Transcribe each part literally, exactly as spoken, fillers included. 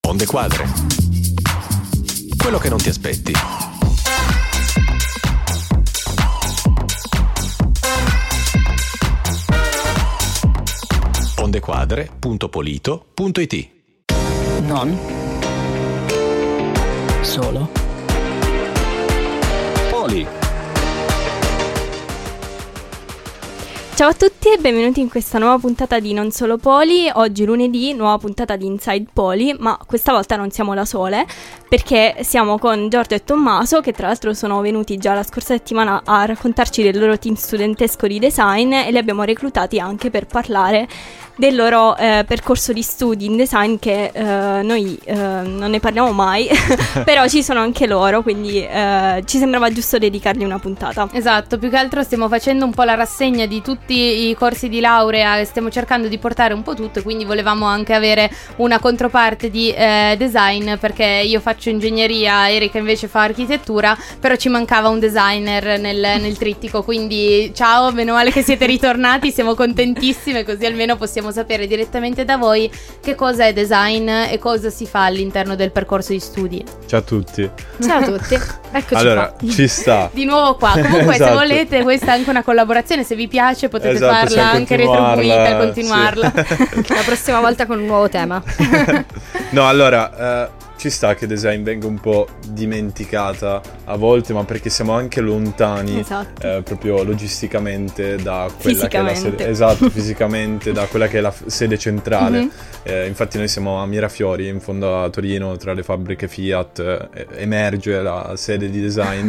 Onde Quadre. Quello che non ti aspetti. ondequadre punto polito punto it. Non solo Poli. Ciao a tutti e benvenuti in questa nuova puntata di Non Solo Poli. Oggi lunedì, nuova puntata di Inside Poli, ma questa volta non siamo da sole perché siamo con Giorgio e Tommaso, che tra l'altro sono venuti già la scorsa settimana a raccontarci del loro team studentesco di design e li abbiamo reclutati anche per parlare del loro eh, percorso di studi in design, che eh, noi eh, non ne parliamo mai però ci sono anche loro, quindi eh, ci sembrava giusto dedicargli una puntata. Esatto, più che altro stiamo facendo un po' la rassegna di tutti i corsi di laurea e stiamo cercando di portare un po' tutto, e quindi volevamo anche avere una controparte di eh, design, perché io faccio ingegneria, Erika invece fa architettura, però ci mancava un designer nel, nel trittico, quindi ciao, meno male che siete ritornati, siamo contentissime, così almeno possiamo sapere direttamente da voi che cosa è design e cosa si fa all'interno del percorso di studi. Ciao a tutti. Ciao a tutti, eccoci allora, qua. Ci sta. Di nuovo qua. Comunque Esatto. Se volete, questa è anche una collaborazione, se vi piace potete Esatto, farla anche retribuita e continuarla. Sì. La prossima volta con un nuovo tema. No, allora, eh, ci sta che design venga un po' dimenticata a volte, ma perché siamo anche lontani, Esatto. eh, proprio logisticamente da quella che è la sede, Fisicamente. esatto, fisicamente da quella che è la f- sede centrale. Mhm. Eh, infatti noi siamo a Mirafiori, in fondo a Torino, tra le fabbriche Fiat, eh, emerge la sede di design.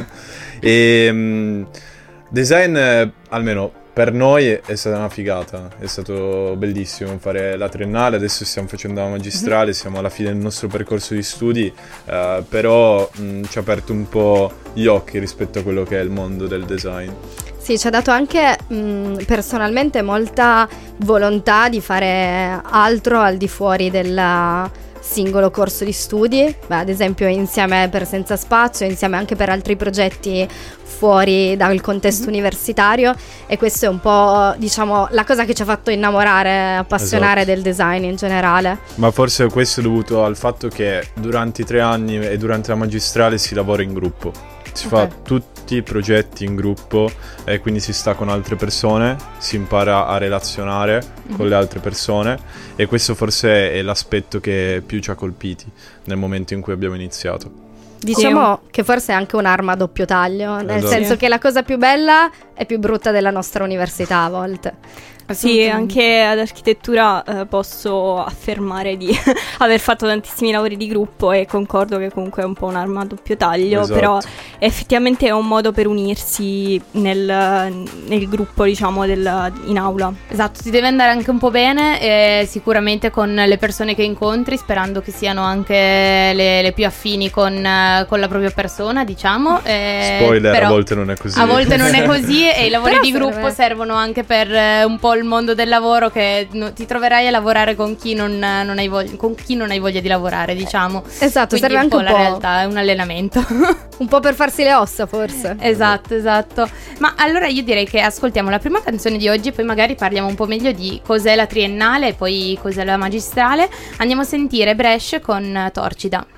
E mh, design, eh, almeno per noi è stata una figata, è stato bellissimo fare la triennale, adesso stiamo facendo la magistrale, siamo alla fine del nostro percorso di studi, eh, però mh, ci ha aperto un po' gli occhi rispetto a quello che è il mondo del design. Sì, ci ha dato anche mh, personalmente molta volontà di fare altro al di fuori del singolo corso di studi. Beh, ad esempio insieme per Senza Spazio, insieme anche per altri progetti fuori dal contesto mm-hmm. universitario, e questo è un po', diciamo, la cosa che ci ha fatto innamorare, appassionare Esatto. del design in generale. Ma forse questo è dovuto al fatto che durante i tre anni e durante la magistrale si lavora in gruppo, si Okay. fa tutti i progetti in gruppo e quindi si sta con altre persone, si impara a relazionare Mm-hmm. con le altre persone, e questo forse è l'aspetto che più ci ha colpiti nel momento in cui abbiamo iniziato. Diciamo che forse è anche un'arma a doppio taglio, nel Esatto. senso che la cosa più bella è più brutta della nostra università a volte. Sì, anche ad architettura eh, posso affermare di aver fatto tantissimi lavori di gruppo e concordo che comunque è un po' un'arma a doppio taglio, Esatto. però effettivamente è un modo per unirsi nel, nel gruppo, diciamo, del, in aula. Esatto, ti deve andare anche un po' bene, eh, sicuramente con le persone che incontri, sperando che siano anche le, le più affini con, eh, con la propria persona, diciamo. eh, Spoiler, però a volte non è così. A volte non è così e i lavori Però di serve. gruppo servono anche per eh, un po' il mondo del lavoro, che no, ti troverai a lavorare con chi non, non hai voglia, con chi non hai voglia di lavorare, diciamo. Esatto, Quindi serve anche un la po', realtà, è un allenamento. un po' per farsi le ossa forse. Esatto, esatto. Ma allora io direi che ascoltiamo la prima canzone di oggi e poi magari parliamo un po' meglio di cos'è la triennale e poi cos'è la magistrale. Andiamo a sentire Brescia con Torcida.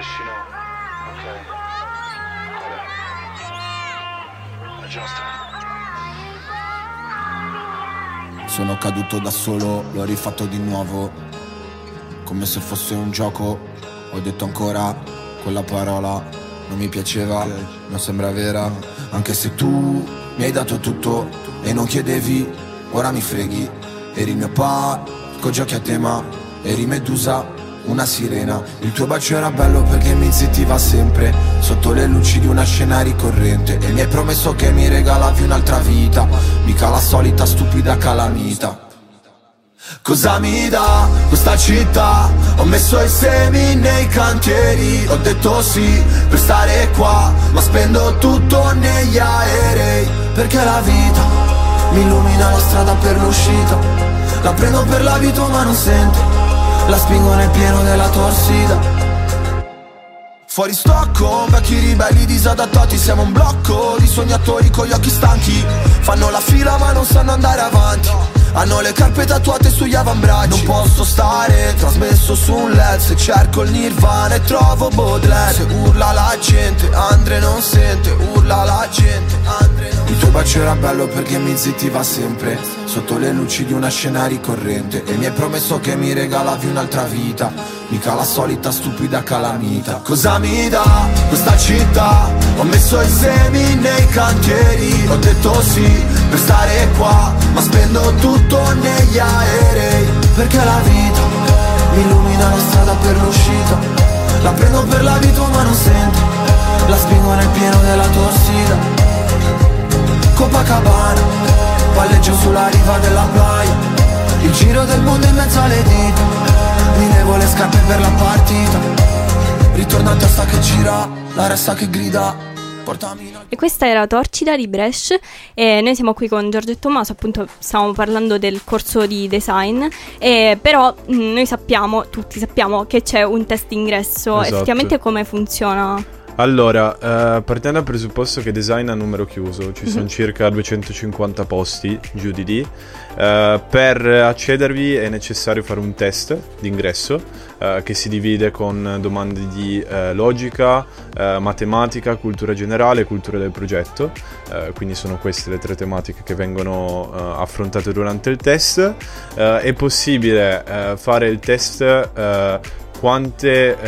Sono caduto da solo, l'ho rifatto di nuovo, come se fosse un gioco. Ho detto ancora quella parola, non mi piaceva, non sembra vera. Anche se tu mi hai dato tutto e non chiedevi, ora mi freghi. Eri il mio parco giochi a tema, eri Medusa, una sirena. Il tuo bacio era bello perché mi zittiva sempre, sotto le luci di una scena ricorrente. E mi hai promesso che mi regalavi un'altra vita, mica la solita stupida calamita. Cosa mi dà questa città? Ho messo i semi nei cantieri, ho detto sì per stare qua, ma spendo tutto negli aerei. Perché la vita mi illumina la strada per l'uscita, la prendo per l'abito ma non sento, la spingo nel pieno della torsida. Fuori stocco, vecchi ribelli disadattati, siamo un blocco di sognatori con gli occhi stanchi. Fanno la fila ma non sanno andare avanti, hanno le carpe tatuate sugli avambracci. Non posso stare trasmesso su un led, se cerco il nirvana e trovo Baudelaire. Se urla la gente, Andre non sente, urla la gente, Andre non. Il tuo bacio era bello perché mi zittiva sempre, sotto le luci di una scena ricorrente. E mi hai promesso che mi regalavi un'altra vita, mica la solita stupida calamita. Cosa mi dà questa città? Ho messo i semi nei cantieri, ho detto sì per stare qua, ma spendo tutto negli aerei. Perché la vita mi illumina la strada per l'uscita, la prendo per la vita ma non sento, la spingo nel pieno della torsida. Copacabana, palleggio sulla riva della playa, il giro del mondo in mezzo alle dita, mi levo le scarpe per la partita, ritorno a testa che gira, la ressa che grida, portami. E questa era Torcida di Brescia e noi siamo qui con Giorgio e Tommaso, appunto stavamo parlando del corso di design, e però mh, noi sappiamo, tutti sappiamo che c'è un test d'ingresso. Esatto. Effettivamente come funziona? Allora, eh, partendo dal presupposto che design a numero chiuso, ci sono Mhm. circa duecentocinquanta posti giù di lì, eh, per accedervi è necessario fare un test d'ingresso eh, che si divide con domande di eh, logica, eh, matematica, cultura generale e cultura del progetto, eh, quindi sono queste le tre tematiche che vengono eh, affrontate durante il test. Eh, è possibile eh, fare il test eh, quante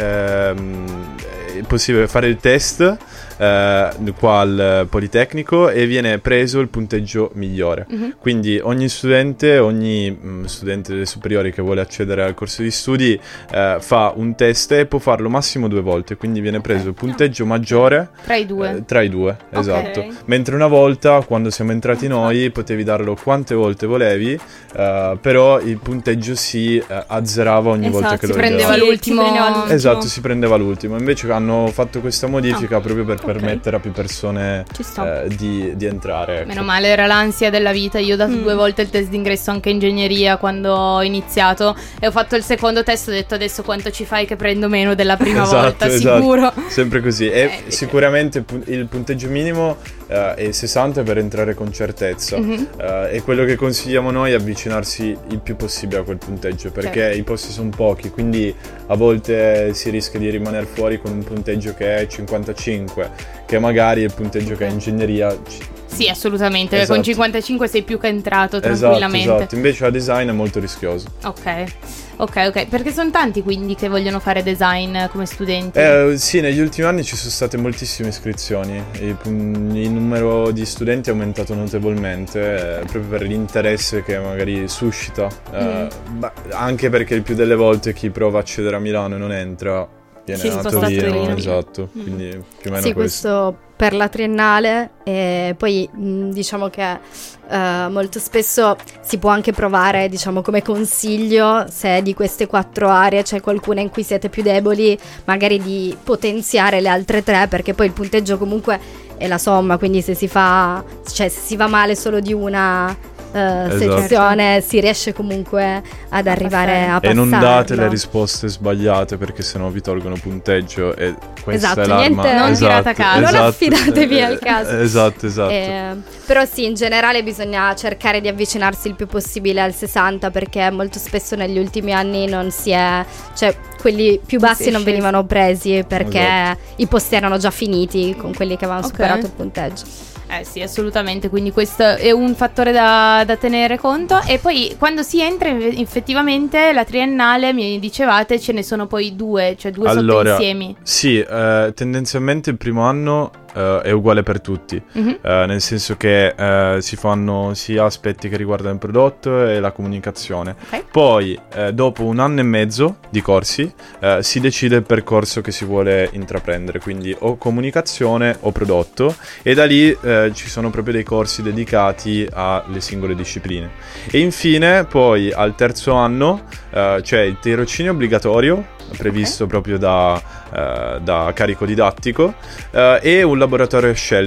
ehm, è possibile fare il test eh, qua al Politecnico e viene preso il punteggio migliore. Mhm. Quindi ogni studente, ogni mh, studente delle superiori che vuole accedere al corso di studi eh, fa un test e può farlo massimo due volte, quindi viene preso il punteggio maggiore Tra i due. eh, tra i due, Ok. esatto. Mentre una volta, quando siamo entrati noi, potevi darlo quante volte volevi, eh, però il punteggio si eh, azzerava ogni Esatto, volta che si lo prendeva ridavi. l'ultimo. si prendeva l'ultimo. Esatto, si prendeva l'ultimo. Invece hanno fatto questa modifica Ah, proprio per ok. permettere a più persone Ci sta. eh, di, di entrare. ecco. Meno male, era l'ansia della vita. Io ho dato Mm. due volte il test d'ingresso anche ingegneria quando ho iniziato e ho fatto il secondo test. Ho detto adesso quanto ci fai che prendo meno della prima Esatto, volta, esatto. sicuro. Sempre così. E Eh, sicuramente pu- il punteggio minimo eh, è sessanta per entrare con certezza. Mhm. Eh, e quello che consigliamo noi è avvicinarsi il più possibile a quel punteggio, perché Certo. i posti sono pochi, quindi a volte si rischia di rimanere fuori con un punteggio che è cinquantacinque, che magari il punteggio che è ingegneria. ci- Sì, assolutamente. Esatto. Con cinquantacinque sei più che entrato Esatto, tranquillamente. esatto. Invece a design è molto rischioso. Ok, ok, ok. Perché sono tanti quindi che vogliono fare design come studenti. Eh, sì, negli ultimi anni ci sono state moltissime iscrizioni, il, il numero di studenti è aumentato notevolmente, eh, proprio per l'interesse che magari suscita, eh, ma anche perché il più delle volte chi prova a accedere a Milano e non entra viene Si a sposta a Torino, Torino. esatto, Mm. quindi più o meno Sì, questo. questo per la triennale, e poi mh, diciamo che eh, molto spesso si può anche provare, diciamo, come consiglio, se di queste quattro aree c'è qualcuna in cui siete più deboli, magari di potenziare le altre tre, perché poi il punteggio comunque è la somma, quindi se si fa, cioè se si va male solo di una eh, Esatto. sezione si riesce comunque ad arrivare a E passarlo. non date le risposte sbagliate perché sennò vi tolgono punteggio e questa Esatto, è l'arma. niente- non esatto, tirate a caso. Non esatto. affidatevi Eh, al caso. Esatto, esatto. Eh, però sì, in generale bisogna cercare di avvicinarsi il più possibile al sessanta, perché molto spesso negli ultimi anni non si è, cioè quelli più bassi si è non scesi. venivano presi perché Esatto. i posti erano già finiti con quelli che avevano Ok. superato il punteggio. Eh sì, assolutamente, quindi questo è un fattore da, da tenere conto. E poi quando si entra inve- effettivamente la triennale, mi dicevate, ce ne sono poi due, cioè due Allora, sottoinsiemi. sì, eh, tendenzialmente il primo anno eh, è uguale per tutti, Mhm. eh, nel senso che eh, si fanno sia aspetti che riguardano il prodotto e la comunicazione. Ok. Poi, eh, dopo un anno e mezzo di corsi, eh, si decide il percorso che si vuole intraprendere, quindi o comunicazione o prodotto, e da lì eh, ci sono proprio dei corsi dedicati alle singole discipline. E infine, poi al terzo anno eh, c'è il tirocinio obbligatorio, previsto proprio da, eh, da carico didattico, eh, e un laboratorio a scelta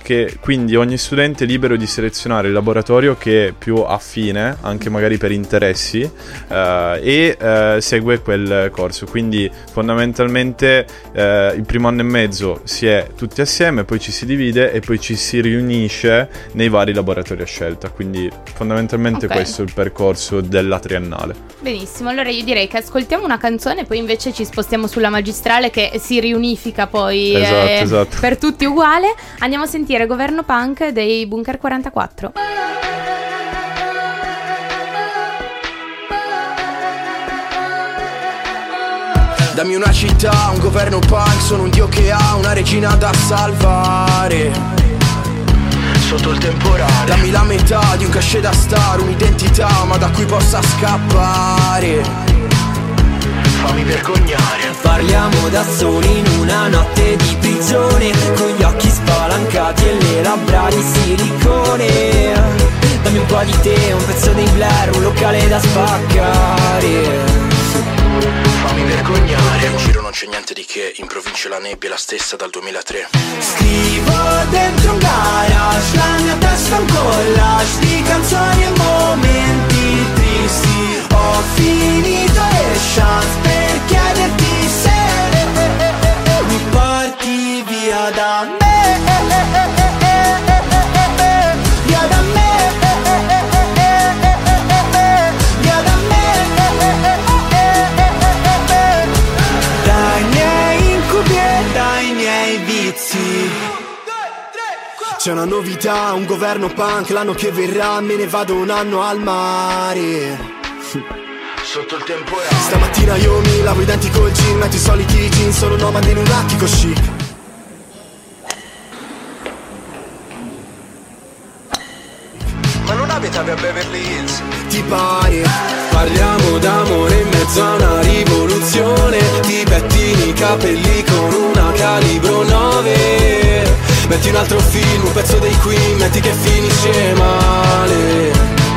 che quindi ogni studente è libero di selezionare il laboratorio che è più affine, anche magari per interessi, eh, e eh, segue quel corso. Quindi fondamentalmente eh, il primo anno e mezzo si è tutti assieme, poi ci si divide e poi ci si riunisce nei vari laboratori a scelta. Quindi fondamentalmente Okay. questo è il percorso della triennale. Benissimo, allora io direi che ascoltiamo una canzone e poi invece ci spostiamo sulla magistrale che si riunifica poi Esatto, eh, esatto. per tutti uguale. Andiamo a sentire Governo Punk dei Bunker quarantaquattro. Dammi una città, un governo punk, sono un dio che ha una regina da salvare sotto il temporale. Dammi la metà di un cachet da star, un'identità ma da cui possa scappare. Fammi vergognare. Parliamo da soli in una notte di prigione, con gli occhi spalancati e le labbra di silicone. Dammi un po' di te, un pezzo dei Blair, un locale da spaccare. Fammi vergognare. In giro non c'è niente di che, in provincia la nebbia è la stessa dal duemilatré. Scrivo dentro un garage, la mia testa è un collage di canzoni e momenti tristi. Ho finito le chance per chiederti se mi porti via da me, via da me, via da me, dai miei incubi e dai miei vizi. C'è una novità, un governo punk, l'anno che verrà me ne vado un anno al mare. Sotto il temporale. Stamattina io mi lavo i denti col gin, metto i soliti jeans, sono nomade in un attico chic. Ma non abitavi a Beverly Hills? Ti pare? Parliamo d'amore in mezzo a una rivoluzione, ti pettini i capelli con una calibro nove. Metti un altro film, un pezzo dei Queen, metti che finisce male.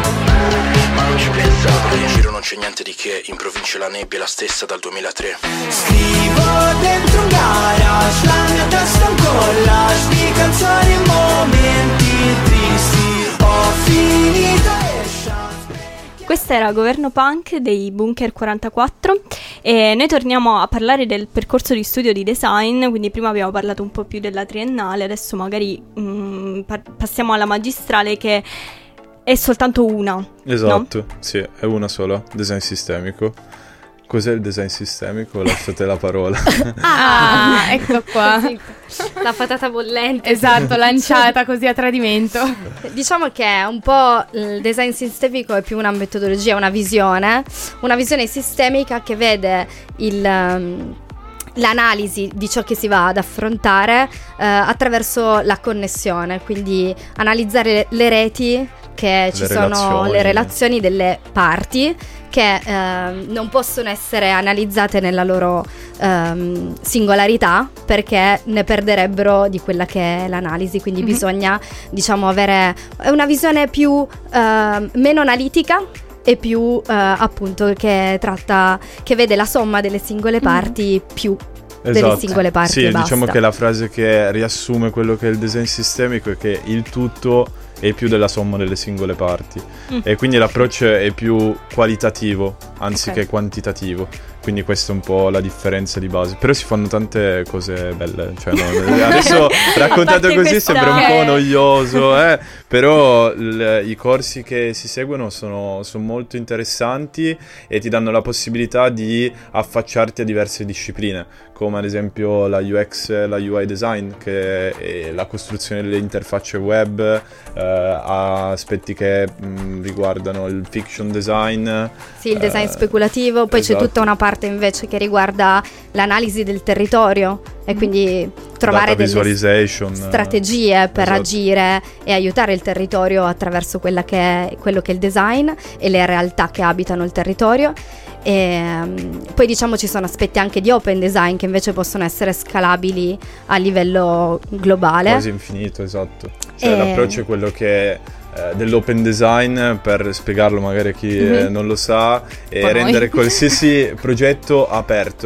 Ma non ci pensavo. In giro non c'è niente di che, in provincia la nebbia è la stessa dal duemilatré. Scrivo dentro un garage, la mia testa è un collage di canzoni e momenti tristi. Ho finito le chance. Questa era Governo Punk dei Bunker quarantaquattro e noi torniamo a parlare del percorso di studio di design, quindi prima abbiamo parlato un po' più della triennale, adesso magari mh, pa- passiamo alla magistrale che è soltanto una. Esatto, no? sì, è una sola, design sistemico. Cos'è il design sistemico? Lasciate la parola. Ah, ecco qua. La patata bollente. Esatto, lanciata così a tradimento. Diciamo che un po' il design sistemico è più una metodologia, una visione, una visione sistemica che vede il... Um, l'analisi di ciò che si va ad affrontare eh, attraverso la connessione, quindi analizzare le, le reti che ci Le sono, relazioni. le relazioni delle parti che eh, non possono essere analizzate nella loro ehm, singolarità perché ne perderebbero di quella che è l'analisi, quindi Mm-hmm. bisogna diciamo avere una visione più eh, meno analitica e più eh, appunto che tratta, che vede la somma delle singole parti più delle Esatto. singole parti Sì, e diciamo basta. che la frase che riassume quello che è il design sistemico è che il tutto è più della somma delle singole parti Mm. e quindi l'approccio è più qualitativo anziché Ok. quantitativo. Quindi questa è un po' la differenza di base. Però si fanno tante cose belle. Cioè, no, adesso raccontato parte così questa- sembra un po' Eh. noioso, eh? Però l- i corsi che si seguono sono, sono molto interessanti e ti danno la possibilità di affacciarti a diverse discipline, come ad esempio la U X, la U I design, che è la costruzione delle interfacce web, eh, ha aspetti che mh, riguardano il fiction design. Sì, il design eh, speculativo, poi esatto. c'è tutta una parte invece che riguarda l'analisi del territorio e quindi trovare Data delle visualization, strategie per esatto. agire e aiutare il territorio attraverso quella che è, quello che è il design e le realtà che abitano il territorio. E um, poi diciamo ci sono aspetti anche di open design che invece possono essere scalabili a livello globale. Quasi infinito, esatto. Cioè E- l'approccio è quello che eh, dell'open design, per spiegarlo magari a chi eh, Mhm. non lo sa, è Un po' noi. rendere qualsiasi progetto aperto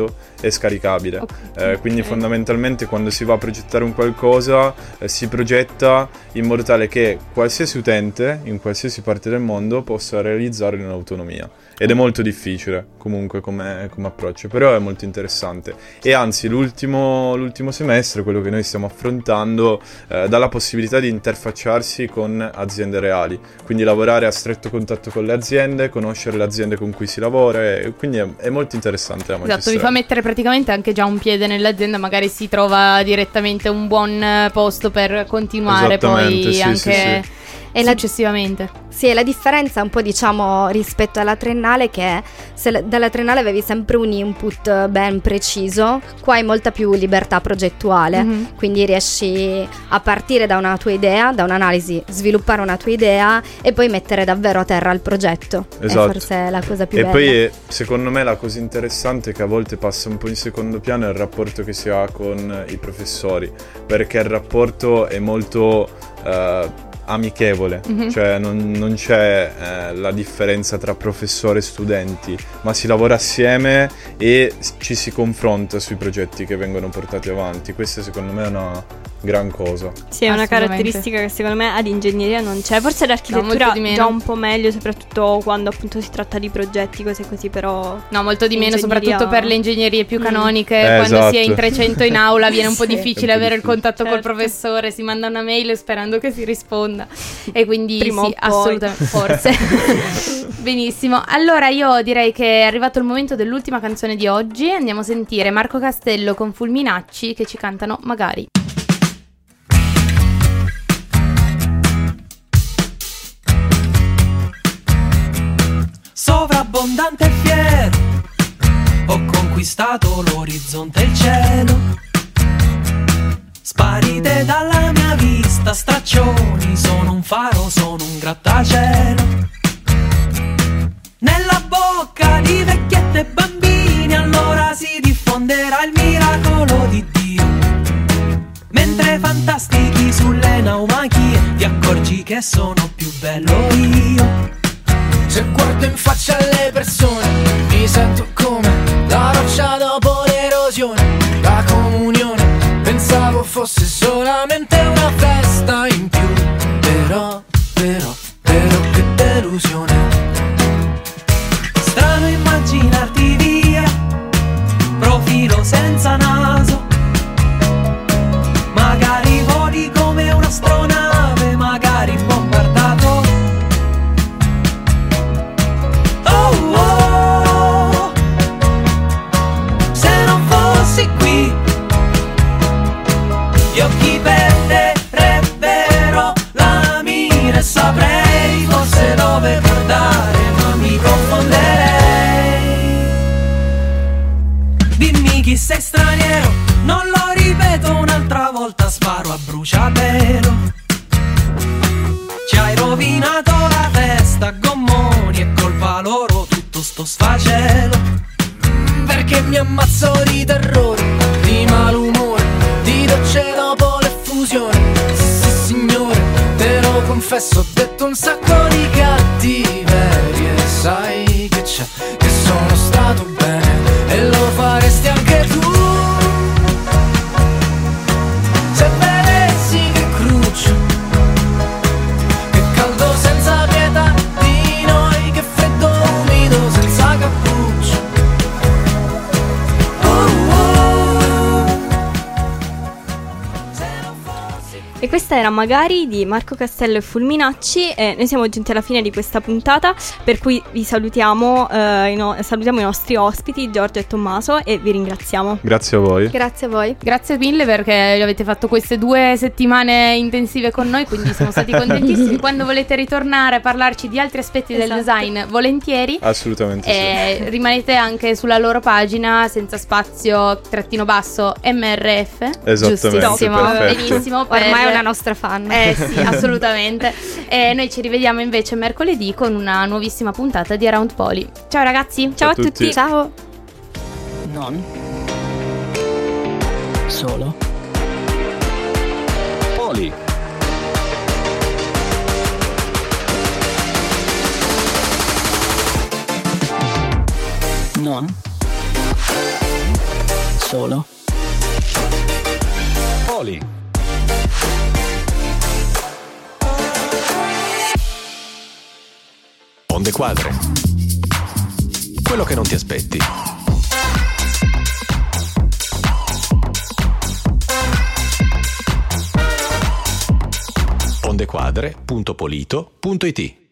è scaricabile. Okay. Eh, quindi fondamentalmente quando si va a progettare un qualcosa eh, si progetta in modo tale che qualsiasi utente in qualsiasi parte del mondo possa realizzarlo in autonomia. Ed è molto difficile comunque come, come approccio, però è molto interessante. E anzi l'ultimo, l'ultimo semestre, quello che noi stiamo affrontando, eh, dà la possibilità di interfacciarsi con aziende reali, quindi lavorare a stretto contatto con le aziende, conoscere le aziende con cui si lavora, e quindi è, è molto interessante la magistrale. Esatto, vi fa mettere praticamente anche già un piede nell'azienda, magari si trova direttamente un buon posto per continuare poi sì, anche sì, sì. E successivamente. La, sì, e la differenza un po' diciamo rispetto alla triennale, che se la, dalla triennale avevi sempre un input ben preciso, qua hai molta più libertà progettuale, mm-hmm. quindi riesci a partire da una tua idea, da un'analisi, sviluppare una tua idea e poi mettere davvero a terra il progetto. Esatto. È forse la cosa più e bella. E poi secondo me la cosa interessante che a volte passa un po' in secondo piano è il rapporto che si ha con i professori, perché il rapporto è molto... Uh, amichevole, mm-hmm. cioè non, non c'è eh, la differenza tra professore e studenti, ma si lavora assieme e ci si confronta sui progetti che vengono portati avanti. Questa secondo me è una gran cosa. Sì, è una caratteristica che secondo me ad ingegneria non c'è, forse l'architettura no, già un po' meglio, soprattutto quando appunto si tratta di progetti, cose così, però no, molto di meno, soprattutto per le ingegnerie più canoniche, mm. eh, quando esatto. si è in trecento in aula viene un po' sì. difficile un po' avere difficile. il contatto Certo. col professore, si manda una mail sperando che si risponda. E quindi Prima sì, o poi. assolutamente, forse. Benissimo, allora io direi che è arrivato il momento dell'ultima canzone di oggi. Andiamo a sentire Marco Castello con Fulminacci che ci cantano Magari. Sovrabbondante e fiero, ho conquistato l'orizzonte e il cielo. Sparite dalla mia vista, straccioni, sono un faro, sono un grattacielo. Nella bocca di vecchiette e bambini, allora si diffonderà il miracolo di Dio. Mentre fantastichi sulle naumachie, ti accorgi che sono più bello io. Se guardo in faccia alle persone, mi sento come la roccia dopo l'erosione. La comunione pensavo fosse solamente una festa in più, però, però, però che delusione. Strano immaginarti via, profilo senza naso. Magari voli come un'astronave, magari bombardato. Oh, oh, se non fossi qui, gli occhi perderebbero la mira e saprei forse dove guardare, ma mi confonderei. Dimmi chi sei straniero, non lo ripeto un'altra volta, sparo a bruciapelo. Ci hai rovinato la testa, gommoni, è colpa loro tutto sto sfacelo. Perché mi ammazzo di terrore, di malumore, di dolce dopo l'effusione. Sì, sì signore, te lo confesso, ho detto un sacco di cattiverie. Sai che c'è, che sono stato bene e lo faresti anche tu. Se vedessi che cruccio, che caldo senza pietà di noi, che freddo umido senza cappuccio. E questa era Magari di Marco Castello e Fulminacci, e noi siamo giunti alla fine di questa puntata, per cui vi salutiamo, eh, i no- salutiamo i nostri ospiti Giorgio e Tommaso e vi ringraziamo. Grazie a voi. Grazie a voi. Grazie mille perché avete fatto queste due settimane intensive con noi, quindi siamo stati contentissimi. Quando volete ritornare a parlarci di altri aspetti del Esatto. design, volentieri. Assolutamente E sì. rimanete anche sulla loro pagina senza spazio trattino basso M R F. Esattamente, Giustissimo, perfetto. benissimo. per- Ormai è una nostra fan. Eh sì, assolutamente. E noi ci rivediamo invece mercoledì con una nuovissima puntata di Around Poly. Ciao ragazzi. Ciao a tutti. tutti. Ciao. Non solo Poli. Non solo. Poli. Onde quadre. Quello che non ti aspetti. ondequadre punto polito punto it